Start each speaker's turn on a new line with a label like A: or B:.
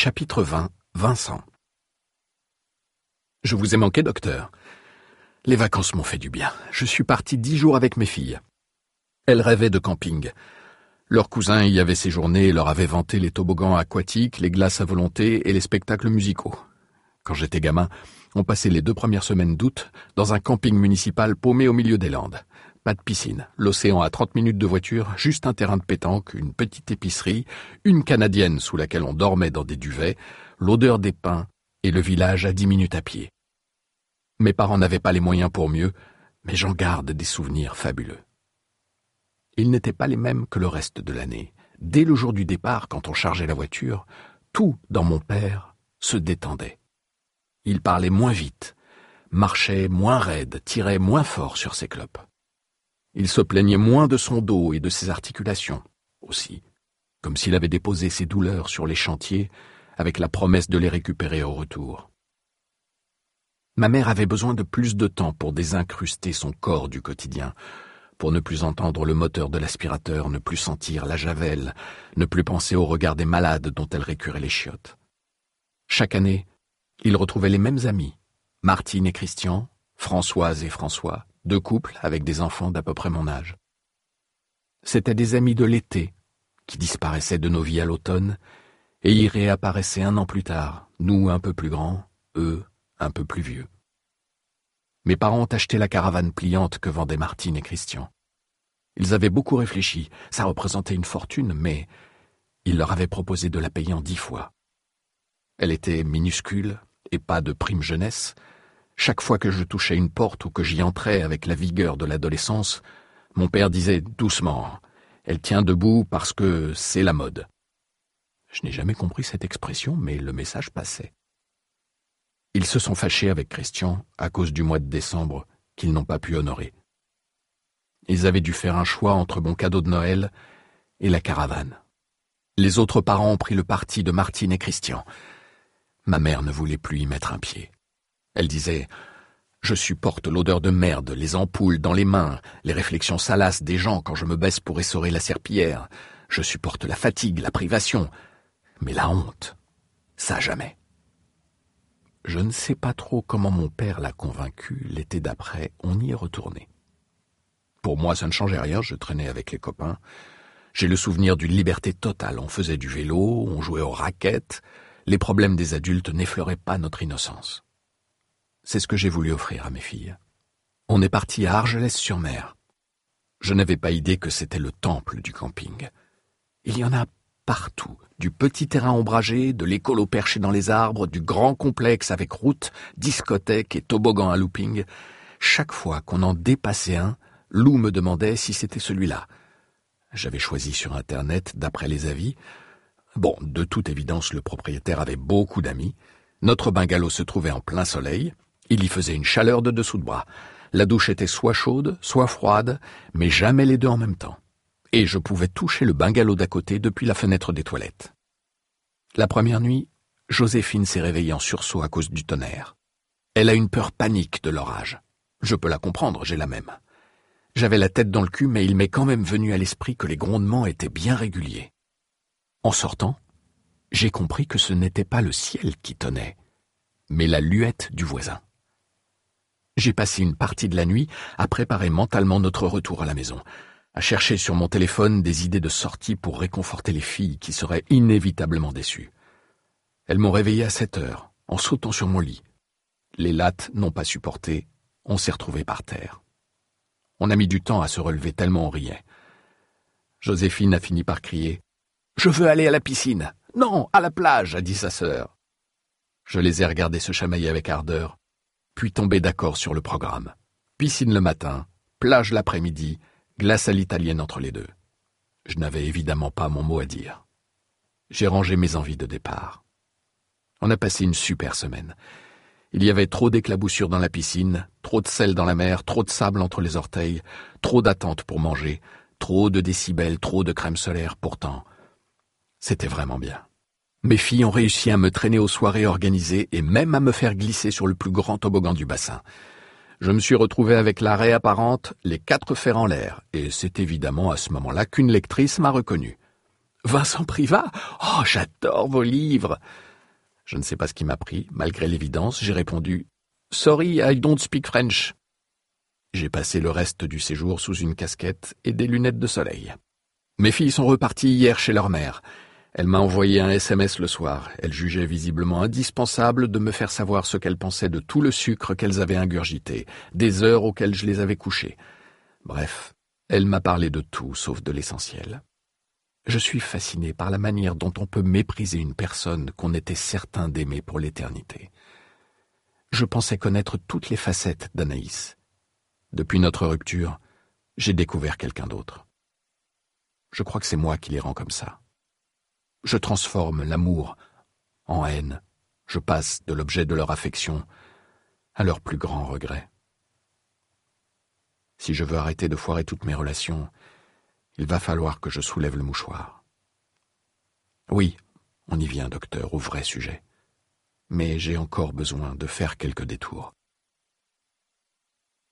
A: Chapitre 20. Vincent. Je vous ai manqué, docteur. Les vacances m'ont fait du bien. Je suis parti 10 jours avec mes filles. Elles rêvaient de camping. Leur cousin y avait séjourné et leur avait vanté les toboggans aquatiques, les glaces à volonté et les spectacles musicaux. Quand j'étais gamin, on passait les 2 premières semaines d'août dans un camping municipal paumé au milieu des Landes. Pas de piscine, l'océan à 30 minutes de voiture, juste un terrain de pétanque, une petite épicerie, une canadienne sous laquelle on dormait dans des duvets, l'odeur des pins et le village à 10 minutes à pied. Mes parents n'avaient pas les moyens pour mieux, mais j'en garde des souvenirs fabuleux. Ils n'étaient pas les mêmes que le reste de l'année. Dès le jour du départ, quand on chargeait la voiture, tout dans mon père se détendait. Il parlait moins vite, marchait moins raide, tirait moins fort sur ses clopes. Il se plaignait moins de son dos et de ses articulations, aussi, comme s'il avait déposé ses douleurs sur les chantiers avec la promesse de les récupérer au retour. Ma mère avait besoin de plus de temps pour désincruster son corps du quotidien, pour ne plus entendre le moteur de l'aspirateur, ne plus sentir la javel, ne plus penser au regard des malades dont elle récurait les chiottes. Chaque année, il retrouvait les mêmes amis, Martine et Christian, Françoise et François, 2 couples avec des enfants d'à peu près mon âge. C'étaient des amis de l'été, qui disparaissaient de nos vies à l'automne, et y réapparaissaient 1 an plus tard, nous un peu plus grands, eux un peu plus vieux. Mes parents ont acheté la caravane pliante que vendaient Martine et Christian. Ils avaient beaucoup réfléchi, ça représentait une fortune, mais ils leur avaient proposé de la payer en 10 fois. Elle était minuscule et pas de prime jeunesse. Chaque fois que je touchais une porte ou que j'y entrais avec la vigueur de l'adolescence, mon père disait doucement « Elle tient debout parce que c'est la mode ». Je n'ai jamais compris cette expression, mais le message passait. Ils se sont fâchés avec Christian à cause du mois de décembre qu'ils n'ont pas pu honorer. Ils avaient dû faire un choix entre mon cadeau de Noël et la caravane. Les autres parents ont pris le parti de Martine et Christian. Ma mère ne voulait plus y mettre un pied. Elle disait « Je supporte l'odeur de merde, les ampoules dans les mains, les réflexions salaces des gens quand je me baisse pour essorer la serpillière. Je supporte la fatigue, la privation. Mais la honte, ça jamais. » Je ne sais pas trop comment mon père l'a convaincu. L'été d'après, on y est retourné. Pour moi, ça ne changeait rien, je traînais avec les copains. J'ai le souvenir d'une liberté totale. On faisait du vélo, on jouait aux raquettes. Les problèmes des adultes n'effleuraient pas notre innocence. C'est ce que j'ai voulu offrir à mes filles. On est parti à Argelès-sur-Mer. Je n'avais pas idée que c'était le temple du camping. Il y en a partout, du petit terrain ombragé, de l'école perché dans les arbres, du grand complexe avec route, discothèque et toboggan à looping. Chaque fois qu'on en dépassait un, Lou me demandait si c'était celui-là. J'avais choisi sur Internet d'après les avis. Bon, de toute évidence, le propriétaire avait beaucoup d'amis. Notre bungalow se trouvait en plein soleil. Il y faisait une chaleur de dessous de bras. La douche était soit chaude, soit froide, mais jamais les 2 en même temps. Et je pouvais toucher le bungalow d'à côté depuis la fenêtre des toilettes. La première nuit, Joséphine s'est réveillée en sursaut à cause du tonnerre. Elle a une peur panique de l'orage. Je peux la comprendre, j'ai la même. J'avais la tête dans le cul, mais il m'est quand même venu à l'esprit que les grondements étaient bien réguliers. En sortant, j'ai compris que ce n'était pas le ciel qui tonnait, mais la luette du voisin. J'ai passé une partie de la nuit à préparer mentalement notre retour à la maison, à chercher sur mon téléphone des idées de sortie pour réconforter les filles qui seraient inévitablement déçues. Elles m'ont réveillé à 7 heures, en sautant sur mon lit. Les lattes n'ont pas supporté, on s'est retrouvés par terre. On a mis du temps à se relever tellement on riait. Joséphine a fini par crier « Je veux aller à la piscine !»« Non, à la plage !» a dit sa sœur. Je les ai regardés se chamailler avec ardeur, puis tomber d'accord sur le programme. Piscine le matin, plage l'après-midi, glace à l'italienne entre les 2. Je n'avais évidemment pas mon mot à dire. J'ai rangé mes envies de départ. On a passé une super semaine. Il y avait trop d'éclaboussures dans la piscine, trop de sel dans la mer, trop de sable entre les orteils, trop d'attentes pour manger, trop de décibels, trop de crème solaire. Pourtant, c'était vraiment bien. Mes filles ont réussi à me traîner aux soirées organisées et même à me faire glisser sur le plus grand toboggan du bassin. Je me suis retrouvé avec la raie apparente, les 4 fers en l'air, et c'est évidemment à ce moment-là qu'une lectrice m'a reconnu. « Vincent Privat ? Oh, j'adore vos livres !» Je ne sais pas ce qui m'a pris. Malgré l'évidence, j'ai répondu « Sorry, I don't speak French ». J'ai passé le reste du séjour sous une casquette et des lunettes de soleil. Mes filles sont reparties hier chez leur mère. Elle m'a envoyé un SMS le soir. Elle jugeait visiblement indispensable de me faire savoir ce qu'elle pensait de tout le sucre qu'elles avaient ingurgité, des heures auxquelles je les avais couchées. Bref, elle m'a parlé de tout sauf de l'essentiel. Je suis fasciné par la manière dont on peut mépriser une personne qu'on était certain d'aimer pour l'éternité. Je pensais connaître toutes les facettes d'Anaïs. Depuis notre rupture, j'ai découvert quelqu'un d'autre. Je crois que c'est moi qui les rends comme ça. Je transforme l'amour en haine. Je passe de l'objet de leur affection à leur plus grand regret. Si je veux arrêter de foirer toutes mes relations, il va falloir que je soulève le mouchoir. Oui, on y vient, docteur, au vrai sujet. Mais j'ai encore besoin de faire quelques détours.